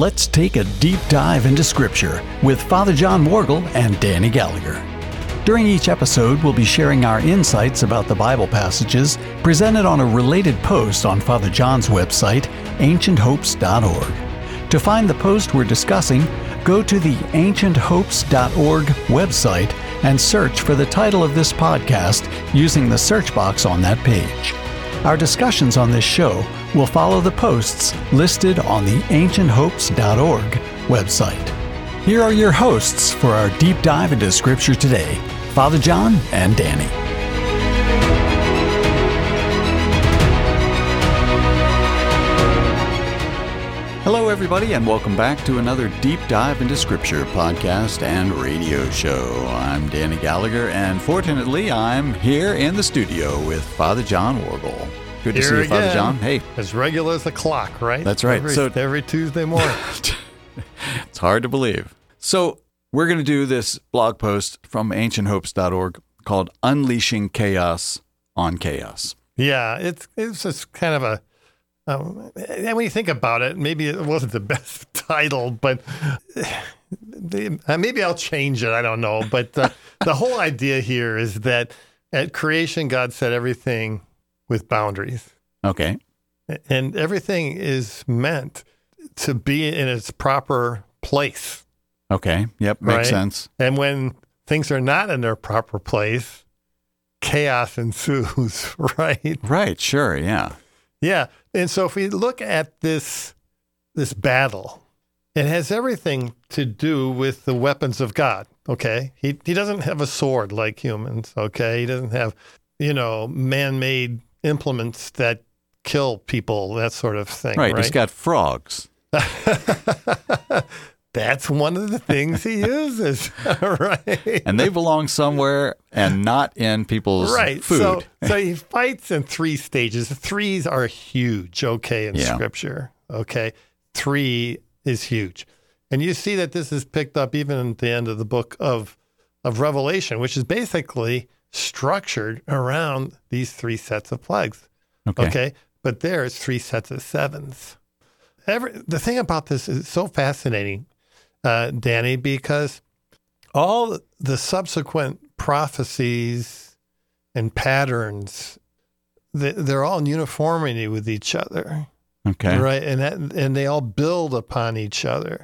let's take a deep dive into Scripture with Father John Morgul and Danny Gallagher. During each episode, we'll be sharing our insights about the Bible passages presented on a related post on Father John's website, ancienthopes.org. To find the post we're discussing, go to the ancienthopes.org website and search for the title of this podcast using the search box on that page. Our discussions on this show will follow the posts listed on the ancienthopes.org website. Here are your hosts for our deep dive into Scripture today, Father John and Danny. Hello, everybody, and welcome back to another Deep Dive into Scripture podcast and radio show. I'm Danny Gallagher, and fortunately, I'm here in the studio with Father John Morgul. Good to see you, Father John. Hey. As regular as the clock, right? That's right. Every Tuesday morning. It's hard to believe. So we're going to do this blog post from ancienthopes.org called Unleashing Chaos on Chaos. Yeah, it's just kind of a... and when you think about it, maybe it wasn't the best title, but maybe I'll change it. I don't know. But the whole idea here is that at creation, God set everything with boundaries. Okay. And everything is meant to be in its proper place. Okay. Yep. Makes right? sense. And when things are not in their proper place, chaos ensues, right? Right. Sure. Yeah. Yeah. And so if we look at this battle, it has everything to do with the weapons of God, okay? He doesn't have a sword like humans, okay? He doesn't have, man-made implements that kill people, that sort of thing, right? He's got frogs. That's one of the things he uses, right? And they belong somewhere and not in people's food. So he fights in three stages. The threes are huge, okay, in Scripture, okay? 3 is huge. And you see that this is picked up even at the end of the book of Revelation, which is basically structured around these 3 sets of plagues, okay? But there's 3 sets of 7s. The thing about this is so fascinating, Danny, because all the subsequent prophecies and patterns, they're all in uniformity with each other. Okay. Right. And they all build upon each other.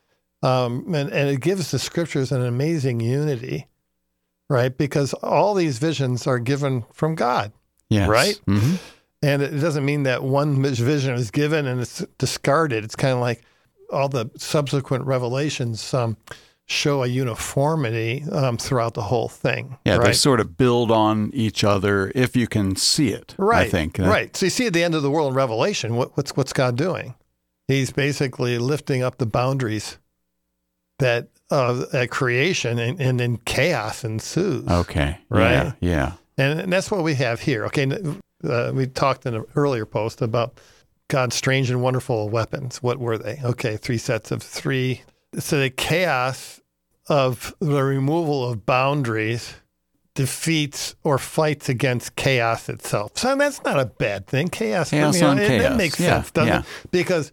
And it gives the Scriptures an amazing unity, right? Because all these visions are given from God. Yes. Right? Mm-hmm. And it doesn't mean that one vision is given and it's discarded. It's kind of like all the subsequent revelations show a uniformity throughout the whole thing. Yeah, right? They sort of build on each other if you can see it, right, I think. Right. So you see at the end of the world in Revelation, what's God doing? He's basically lifting up the boundaries that at creation, and then chaos ensues. Okay. Right? Yeah. And that's what we have here. Okay. We talked in an earlier post about God's strange and wonderful weapons. What were they? Okay, 3 sets of 3. So the chaos of the removal of boundaries defeats or fights against chaos itself. So that's not a bad thing. Chaos on chaos. It makes sense, doesn't it? Because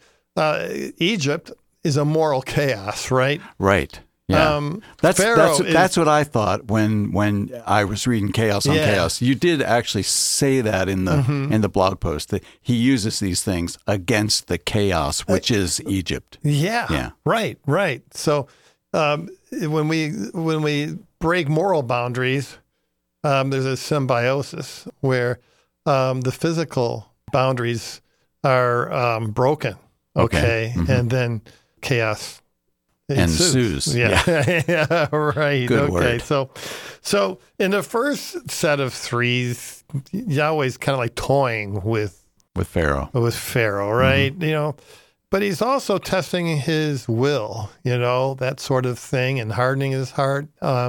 Egypt is a moral chaos, right? Right. Yeah, that's what I thought when I was reading Chaos on Chaos. You did actually say that in the blog post that he uses these things against the chaos, which is Egypt. Yeah. Right. So when we break moral boundaries, there's a symbiosis where the physical boundaries are broken. Okay, mm-hmm. And then chaos ensues. Yeah, right. Good word. So in the first set of 3s, Yahweh's kind of like toying with Pharaoh. With Pharaoh, right? Mm-hmm. But he's also testing his will, that sort of thing, and hardening his heart.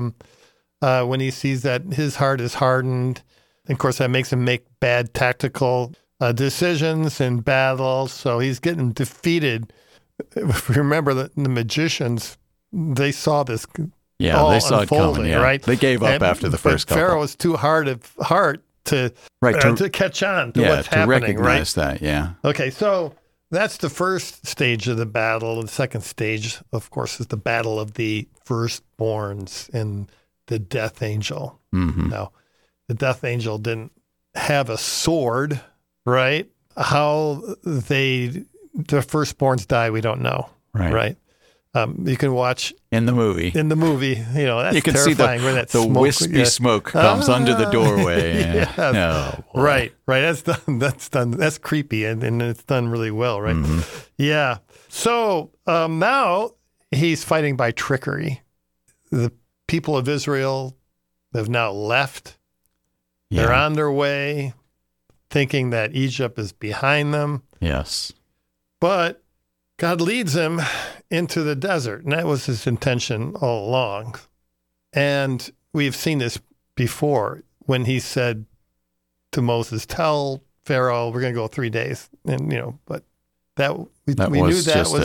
When he sees that his heart is hardened, of course, that makes him make bad tactical decisions in battle. So he's getting defeated. If you remember the magicians, they saw this they saw it coming, right? They gave up after the first couple. Pharaoh was too hard of heart to catch on to what's happening, to recognize right? that, yeah. Okay, so that's the first stage of the battle. The second stage, of course, is the battle of the firstborns and the death angel. Mm-hmm. Now, the death angel didn't have a sword, right? How the firstborns die, we don't know, right? You can watch in the movie. That's you can terrifying. See where that the smoke, wispy smoke comes under the doorway. Yes. Oh, right. That's done. That's creepy, and it's done really well, right? Mm-hmm. Yeah. So now he's fighting by trickery. The people of Israel have now left. Yeah. They're on their way, thinking that Egypt is behind them. Yes. But God leads him into the desert, and that was his intention all along. And we've seen this before when he said to Moses, "Tell Pharaoh we're going to go 3 days." And but we knew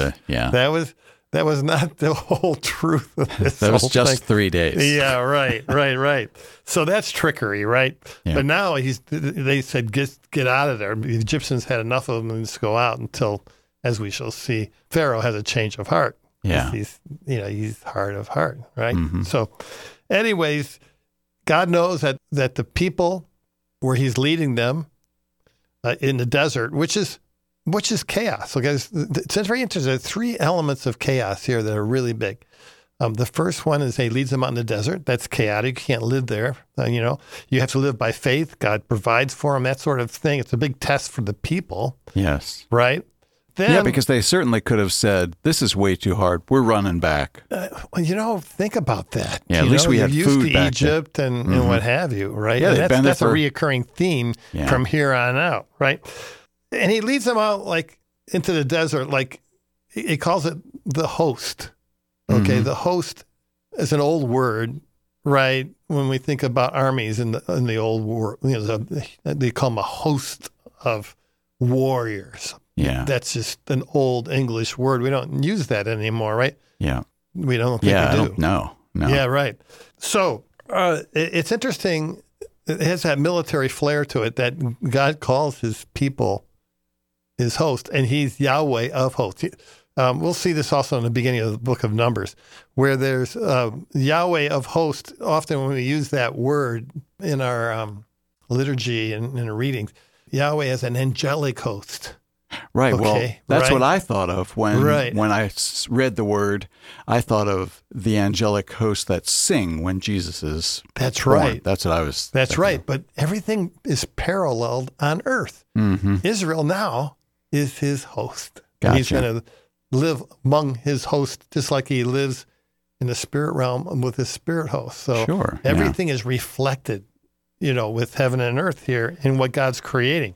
that was not the whole truth of this. That was whole just thing. 3 days. Yeah, right. So that's trickery, right? Yeah. But now they said get out of there. The Egyptians had enough of them and just go out until, as we shall see, Pharaoh has a change of heart. Yeah. He's hard of heart, right? Mm-hmm. So anyways, God knows that the people where he's leading them in the desert, which is chaos. Okay, it's very interesting. There are 3 elements of chaos here that are really big. The first one is he leads them out in the desert. That's chaotic. You can't live there. You have to live by faith. God provides for them, that sort of thing. It's a big test for the people. Yes. Right? Then, because they certainly could have said, this is way too hard. We're running back. Think about that. Yeah, at least we had used food to back Egypt then. and what have you, right? Yeah, and that's a reoccurring theme from here on out, right? And he leads them out into the desert, he calls it the host. Okay, the host is an old word, right? When we think about armies in the old war, they call them a host of warriors. Yeah, that's just an old English word. We don't use that anymore, right? Yeah, we don't think we do. No. Yeah, right. So it's interesting. It has that military flair to it that God calls his people his host, and he's Yahweh of hosts. We'll see this also in the beginning of the book of Numbers, where there's Yahweh of hosts. Often when we use that word in our liturgy and in our readings, Yahweh as an angelic host. Right. Okay, well, that's what I thought of when I read the word. I thought of the angelic hosts that sing when Jesus is That's born. right. That's what I was That's thinking. right. But everything is paralleled on earth. Mm-hmm. Israel now is his host. Gotcha. And he's going to live among his hosts just like he lives in the spirit realm with his spirit host. So everything is reflected, with heaven and earth here in what God's creating.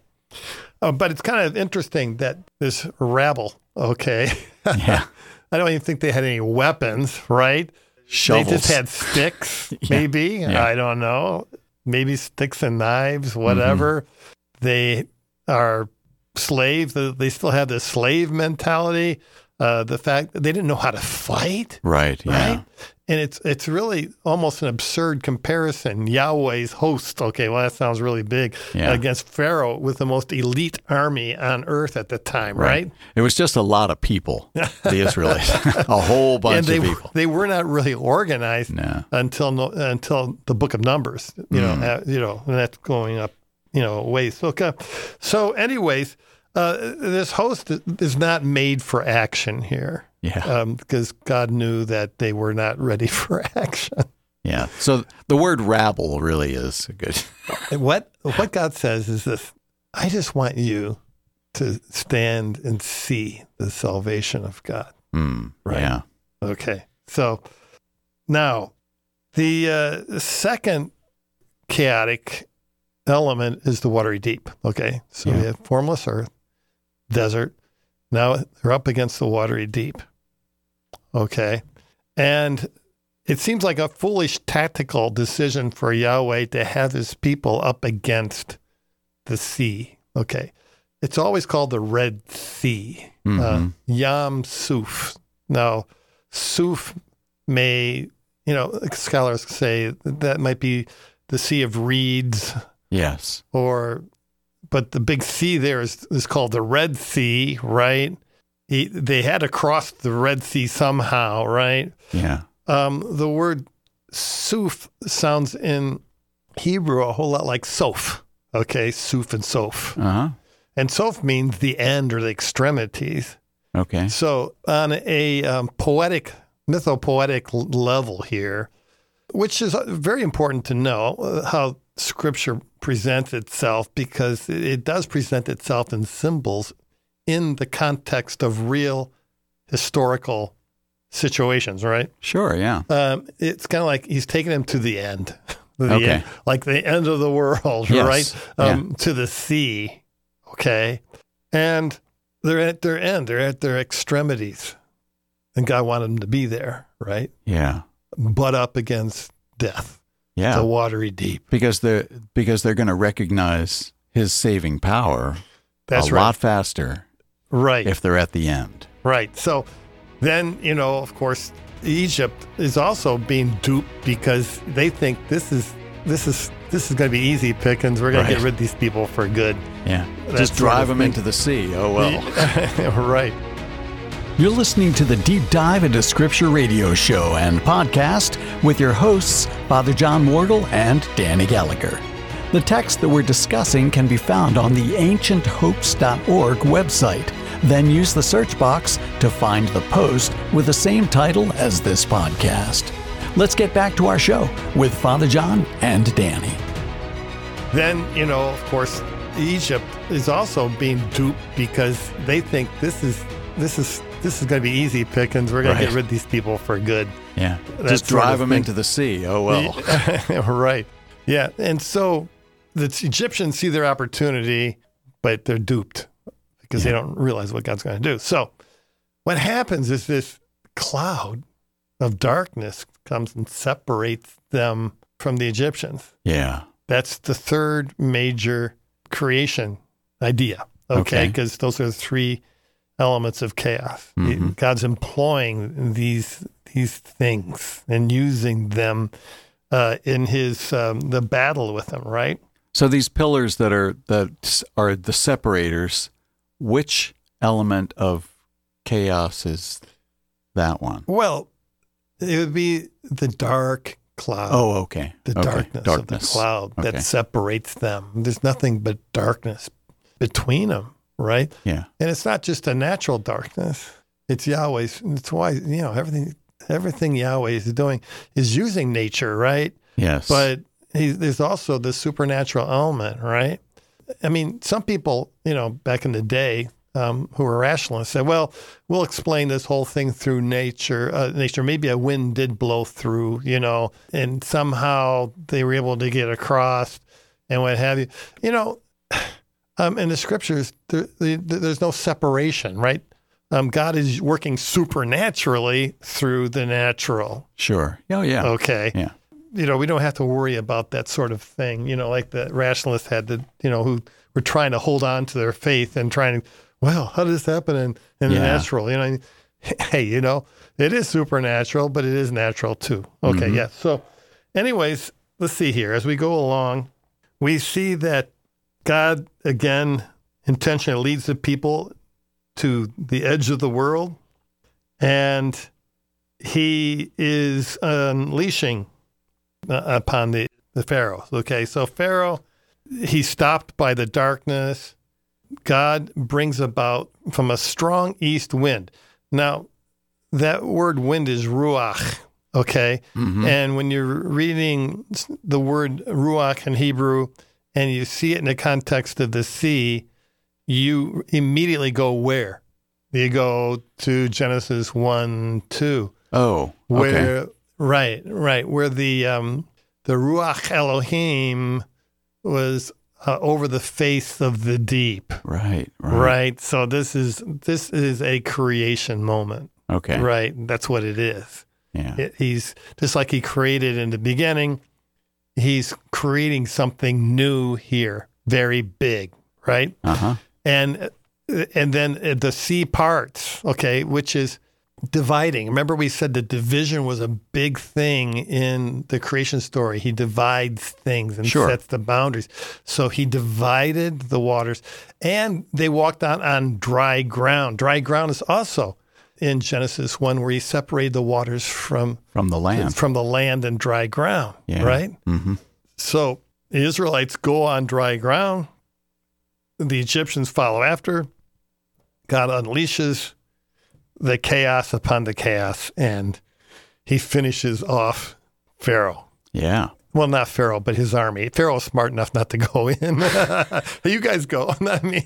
But it's kind of interesting that this rabble, okay? Yeah. I don't even think they had any weapons, right? Shovels. They just had sticks, maybe. Yeah. I don't know. Maybe sticks and knives, whatever. Mm-hmm. They are slaves. They still have this slave mentality. The fact that they didn't know how to fight. Right, yeah. Right? And it's really almost an absurd comparison. Yahweh's host, okay, well, that sounds really big, against Pharaoh with the most elite army on earth at the time, right? It was just a lot of people, the Israelites, a whole bunch of people. They were not really organized until the book of Numbers, and that's going up, ways. Okay. So anyways, this host is not made for action here. Yeah. Because God knew that they were not ready for action. Yeah. So the word rabble really is good. What God says is this: I just want you to stand and see the salvation of God. Right. Yeah. Okay. So now the second chaotic element is the watery deep. Okay. So we have formless earth, desert. Now they're up against the watery deep. Okay. And it seems like a foolish tactical decision for Yahweh to have his people up against the sea. Okay. It's always called the Red Sea, Yam Suf. Now, Suf may, scholars say that might be the Sea of Reeds. Yes. Or but the big sea there is called the Red Sea, right? They had to cross the Red Sea somehow, right? Yeah. The word Suf sounds in Hebrew a whole lot like Soph. Okay, Suf and Soph. Uh-huh. And Soph means the end or the extremities. Okay. So on a mythopoetic level here, which is very important to know how Scripture presents itself, because it does present itself in symbols in the context of real historical situations, right? Sure, yeah. It's kind of like he's taking him to the end. Okay. Like the end of the world, Yes. right? To the sea, okay? And they're at their end. They're at their extremities. And God wanted them to be there, right? Yeah. Butt up against death, Yeah. the watery deep. Because they're going to recognize his saving power That's a right. lot faster Right. if they're at the end. Right. So then, of course, Egypt is also being duped because they think this is going to be easy pickings. We're going to get rid of these people for good. Yeah. That Just sort drive of them thing. into the sea. Oh, well. Right. You're listening to the Deep Dive into Scripture radio show and podcast with your hosts, Father John Wardle and Danny Gallagher. The text that we're discussing can be found on the ancienthopes.org website. Then use the search box to find the post with the same title as this podcast. Let's get back to our show with Father John and Danny. Then, of course, Egypt is also being duped because they think this is going to be easy pickings. We're going to get rid of these people for good. Yeah. That Just sort drive of them thing. into the sea. Oh, well. Right. Yeah. And so the Egyptians see their opportunity, but they're duped because they don't realize what God's going to do. So what happens is this cloud of darkness comes and separates them from the Egyptians. Yeah. That's the third major creation idea. Okay. Because those are the three elements of chaos. Mm-hmm. God's employing these things and using them in his the battle with them, right? So these pillars that are the separators, which element of chaos is that one? Well, it would be the dark cloud. Oh, okay. The darkness of the cloud that separates them. There's nothing but darkness between them, right? Yeah. And it's not just a natural darkness. It's Yahweh's. It's why, everything Yahweh is doing is using nature, right? Yes. But there's also the supernatural element, right? I mean, some people, back in the day, who were rationalists said, well, we'll explain this whole thing through nature. Maybe a wind did blow through, and somehow they were able to get across and what have you. In the scriptures, there's no separation, right? God is working supernaturally through the natural. Sure. Oh, yeah. Okay. Yeah. We don't have to worry about that sort of thing, like the rationalists had to, who were trying to hold on to their faith and trying to, well, how does this happen in the natural? Hey, it is supernatural, but it is natural too. Okay, yeah. So anyways, let's see here. As we go along, we see that God, again, intentionally leads the people to the edge of the world, and he is unleashing upon the Pharaoh. Okay, so Pharaoh, he's stopped by the darkness. God brings about from a strong east wind. Now, that word wind is ruach, okay? Mm-hmm. And when you're reading the word ruach in Hebrew and you see it in the context of the sea, you immediately go where? You go to Genesis 1:2. Oh, where right, where the ruach Elohim was over the face of the deep. Right. So this is a creation moment. Okay. Right. That's what it is. Yeah. He's just like he created in the beginning. He's creating something new here, very big. Right. Uh-huh. And then the sea parts. Okay, which is dividing. Remember we said that division was a big thing in the creation story. He divides things and sets the boundaries. So he divided the waters, and they walked on dry ground. Dry ground is also in Genesis 1 where he separated the waters from the land and dry ground, right? Mm-hmm. So the Israelites go on dry ground. The Egyptians follow after. God unleashes the chaos upon the chaos, and he finishes off Pharaoh. Yeah. Well, not Pharaoh, but his army. Pharaoh's smart enough not to go in. You guys go, not me.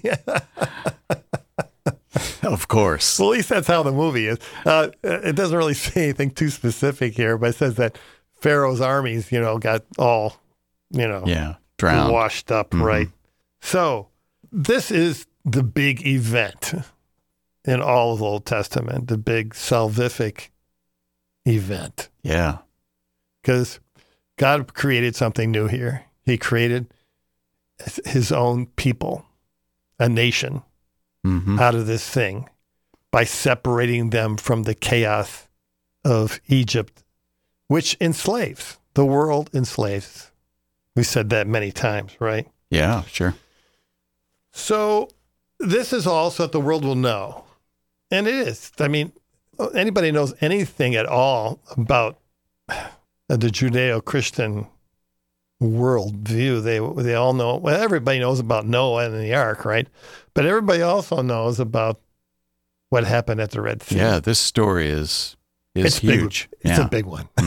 Of course. Well, at least that's how the movie is. It doesn't really say anything too specific here, but it says that Pharaoh's armies, got all, drowned, washed up, right? So this is the big event in all of the Old Testament, the big salvific event. Yeah. Because God created something new here. He created his own people, a nation, out of this thing by separating them from the chaos of Egypt, which enslaves. The world enslaves. We said that many times, right? Yeah, sure. So this is all so that the world will know. And it is. I mean, anybody knows anything at all about the Judeo-Christian worldview, they all know. Well, everybody knows about Noah and the ark, right? But everybody also knows about what happened at the Red Sea. Yeah, this story is huge. It's a big one.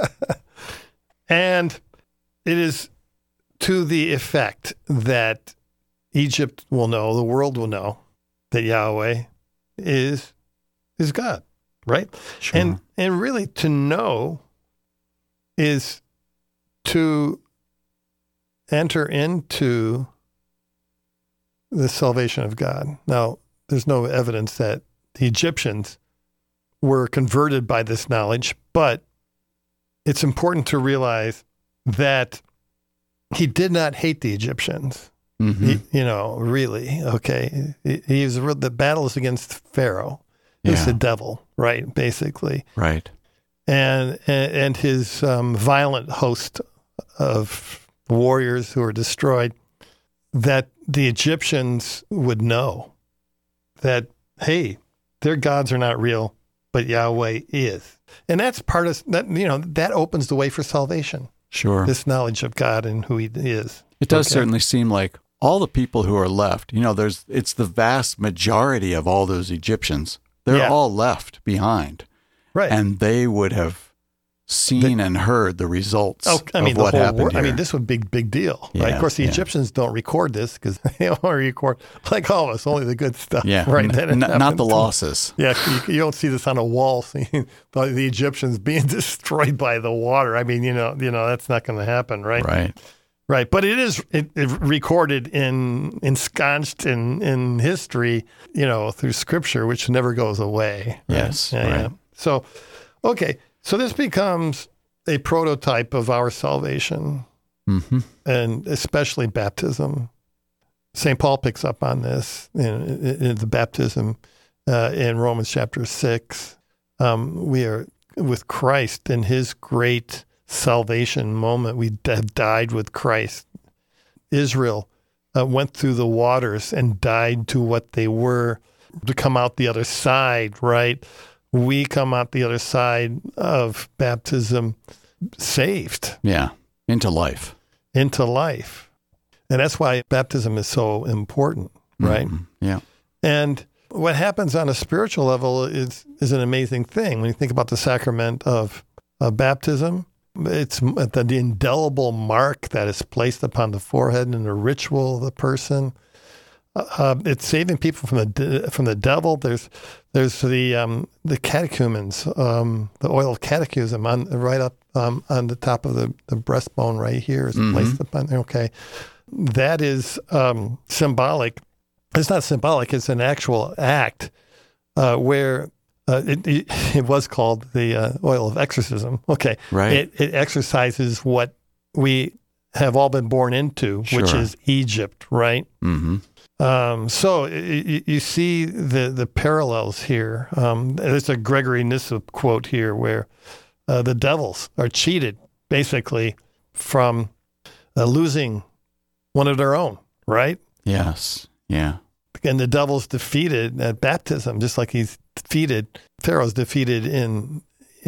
And it is to the effect that Egypt will know, the world will know, that Yahweh is God, right? Sure. And really to know is to enter into the salvation of God. Now, there's no evidence that the Egyptians were converted by this knowledge, but it's important to realize that he did not hate the Egyptians. Really, okay. He was the battle is against Pharaoh. He was the devil, right? Basically, right. And his violent host of warriors who were destroyed. That the Egyptians would know that, hey, their gods are not real, but Yahweh is, and that's part of that. That opens the way for salvation. Sure, this knowledge of God and who He is. It does certainly seem like all the people who are left, it's the vast majority of all those Egyptians. They're all left behind. Right. And they would have seen and heard the results of what happened here. This was a big deal, right? Of course, the Egyptians don't record this because they only record, like all of us, only the good stuff. Yeah, right? Not the losses. Yeah, you don't see this on a wall, seeing the Egyptians being destroyed by the water. I mean, that's not going to happen, right? Right. But it is recorded ensconced in history, through Scripture, which never goes away. Right? Yes. Yeah. So, okay. So this becomes a prototype of our salvation, and especially baptism. St. Paul picks up on this in the baptism in Romans chapter 6. We are with Christ in his great salvation moment. We have died with Christ. Israel went through the waters and died to what they were to come out the other side, right? We come out the other side of baptism saved. Yeah, into life. Into life. And that's why baptism is so important, right? Yeah. And what happens on a spiritual level is an amazing thing. When you think about the sacrament of baptism, it's the indelible mark that is placed upon the forehead in the ritual of the person. It's saving people from the devil. There's the catechumens, the oil of catechism right up on the top of the breastbone right here is placed upon. Okay, that is symbolic. It's not symbolic. It's an actual act where it was called the oil of exorcism. Okay, right. It exercises what we have all been born into, which is Egypt, right? Mm-hmm. So you see the parallels here. There's a Gregory Nyssa quote here where the devils are cheated, basically, from losing one of their own, right? Yes, yeah. And the devil's defeated at baptism, just like he's defeated, Pharaoh's defeated in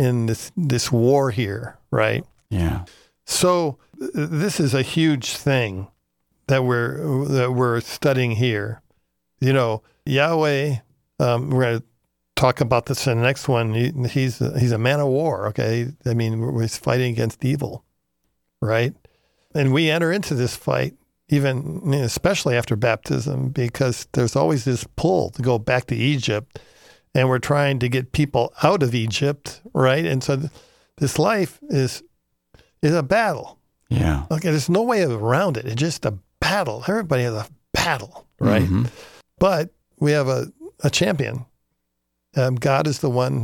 this war here, right? Yeah. So this is a huge thing that we're studying here. You know, Yahweh, we're going to talk about this in the next one. He's a man of war, okay? I mean, he's fighting against evil, right? And we enter into this fight, even especially after baptism, because there's always this pull to go back to Egypt, and we're trying to get people out of Egypt, right? And so this life is a battle. Yeah. Okay, there's no way around it. It's just a battle. Everybody has a battle, right? Mm-hmm. But we have a champion. God is the one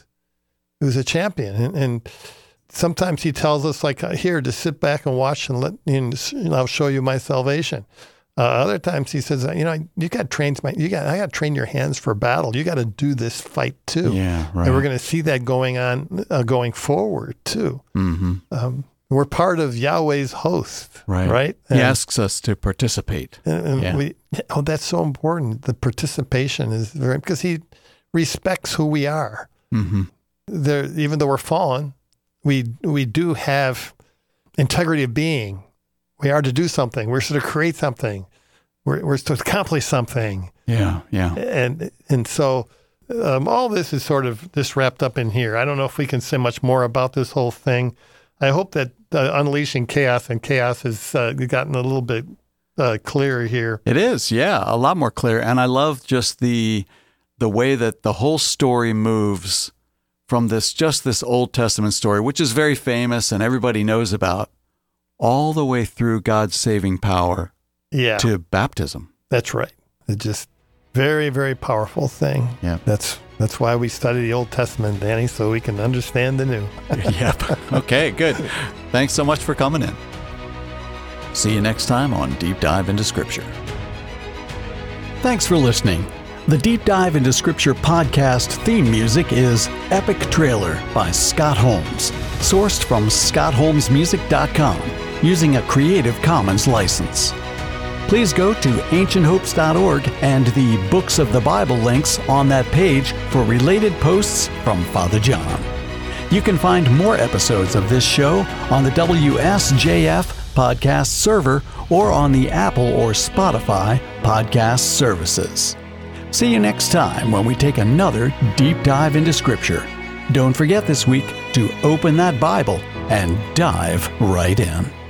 who's a champion, and sometimes He tells us, like, here, to sit back and watch, and I'll show you my salvation. Other times He says, you got to train your hands for battle. You got to do this fight too. Yeah, right. And we're going to see that going on, going forward too. Mm-hmm. We're part of Yahweh's host, right? Right? He asks us to participate. And that's so important. The participation is very, because He respects who we are. Mm-hmm. Even though we're fallen, we do have integrity of being. We are to do something. We're to create something. We're to accomplish something. Yeah, yeah. And so all this is sort of this wrapped up in here. I don't know if we can say much more about this whole thing. I hope that unleashing chaos has gotten a little bit clearer here. It is, yeah, a lot more clear. And I love just the way that the whole story moves from this Old Testament story, which is very famous and everybody knows about, all the way through God's saving power to baptism. That's right. It's just very, very powerful thing. Yeah. That's why we study the Old Testament, Danny, so we can understand the New. Yep. Okay, good. Thanks so much for coming in. See you next time on Deep Dive into Scripture. Thanks for listening. The Deep Dive into Scripture podcast theme music is Epic Trailer by Scott Holmes, sourced from scottholmesmusic.com using a Creative Commons license. Please go to ancienthopes.org and the Books of the Bible links on that page for related posts from Father John. You can find more episodes of this show on the WSJF podcast server or on the Apple or Spotify podcast services. See you next time when we take another deep dive into Scripture. Don't forget this week to open that Bible and dive right in.